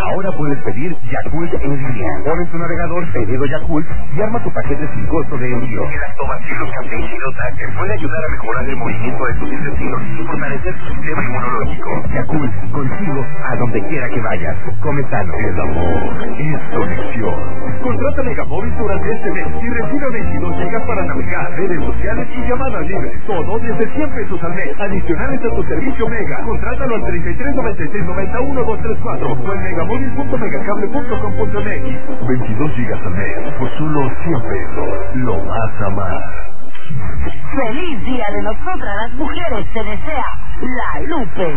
Ahora puedes pedir Yakult en línea. Pon en tu navegador pedido Yakult y arma tu paquete sin costo de envío. El lactobacillus campesino te puede ayudar a mejorar el movimiento de tus intestinos y fortalecer tu sistema inmunológico. Yakult, contigo a donde quiera que vayas. Come sano. El amor es conexión. Contrata Megamóvil durante este mes y recibe 22 gigas para navegar, redes sociales y llamadas libres. Todo desde 100 pesos al mes. Adicionales a tu servicio Mega. Contrátalo al 33 96 91 234 o en megamóvil.megacable.com.mx. 22 gigas al mes por solo 100 pesos. Lo vas a amar. ¡Feliz Día de Nosotras las Mujeres! Te desea La Lupe.